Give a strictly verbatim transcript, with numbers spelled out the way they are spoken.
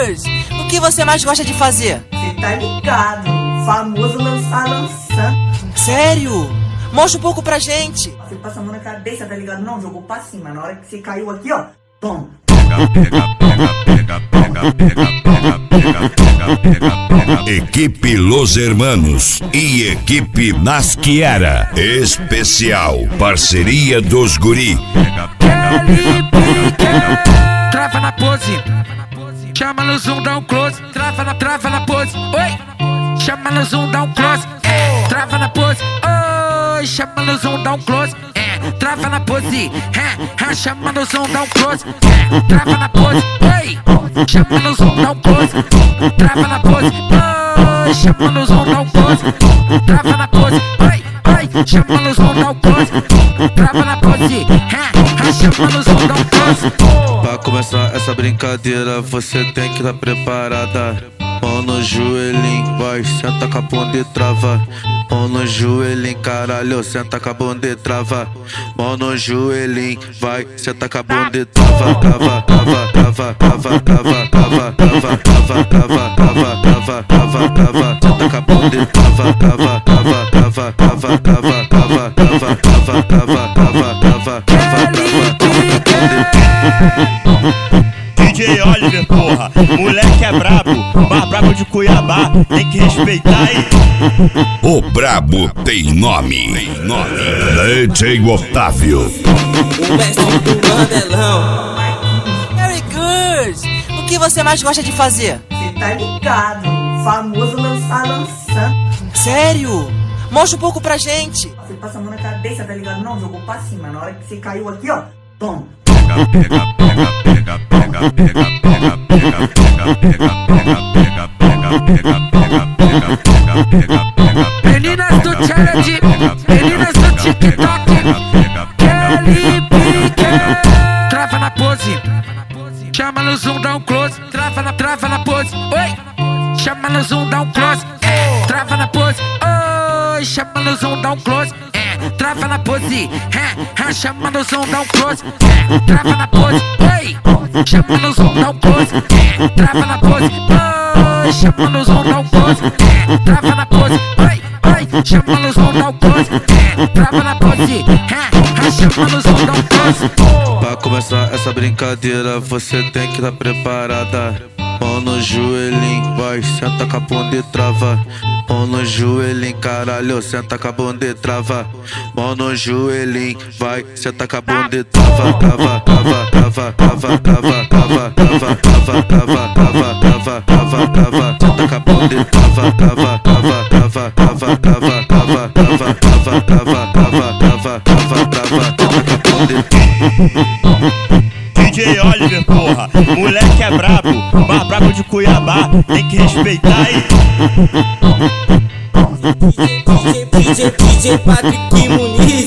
Good! O que você mais gosta de fazer? Cê tá ligado, o famoso lançar lançando. Sério? Mostra um pouco pra gente. Você passa a mão na cabeça, tá ligado? Não, jogou pra cima. Na hora que você caiu aqui, ó, toma. Equipe Los Hermanos e equipe Nasquiera. Especial parceria dos guri. Trava na pose, chama no zoom, dá um close. Trava na, trava na pose, oi. Chama no zoom, dá um close. É, trava na pose, oi. Chama no zoom, dá um close. É, trava na pose, é, é, chama no zoom, dá um close. É, trava na pose, oi. Chama no zoom, dá um close. Trava na pose, oi. Chama no zoom, dá um close. Trava na pose, oi, oi. Chama no zoom, dá um close. Trava na pose, é, é, chama no zoom, dá um close. Pra começar essa brincadeira, você tem que estar preparada. Mão no joelhinho, vai, senta com a bunda e trava. Mão no joelhinho, caralho, senta com a bunda e trava. Mão no joelhinho, vai, senta com a bunda e trava. Trava, trava, trava, trava, trava, trava, trava, trava, trava, trava, trava, trava, trava. Senta com a bunda e trava, trava, trava, trava, trava, trava, trava, trava, trava, trava, trava, trava, trava, trava. D J Oliver, porra, moleque é brabo, mas brabo de Cuiabá, tem que respeitar aí. O brabo tem nome, tem nome. D J Otávio. O mestre do Mandelão. Very good! O que você mais gosta de fazer? Cê tá ligado, o famoso lançar lançando. Sério? Mostra um pouco pra gente. Você passa a mão na cabeça, tá ligado? Não, jogou pra cima. Na hora que você caiu aqui, ó, toma. Meninas do challenge, meninas do TikTok, Kelly Pique. Trava na pose, chama no zoom, dá um close. Trava na, trava na pose, oi. Chama no zoom, dá um close. É, trava na pose, oi. Chama no zoom, dá um close. É, trava na pose, é, é, chama no zoom, dá um close. É, trava na pose, oi. Chama no zoom, dá um close. É, trava na pose, oi. Chama no zoom, dá um close. É, trava na pose, oi, oi. Chama no zoom, dá um close. É, trava na pose, é, é, chama no zoom, dá um close. Pra começar essa brincadeira, você tem que estar preparada. Mão no joelhinho, vai, senta com a bunda e trava. Mão no joelhinho, caralho, senta com a bunda e trava. Mão no joelhinho, vai, senta com a bunda e trava. Trava, trava, trava, trava, trava, trava, trava, trava, trava, trava, trava, trava, trava. Senta com a bunda e trava, trava, trava, trava, trava, trava, trava, trava, trava, trava, trava, trava, trava, trava. Senta com a bunda e D J Oliver, porra, moleque é brabo, mas brabo de Cuiabá, tem que respeitar aí. D J, D J, D J Patrick Muniz.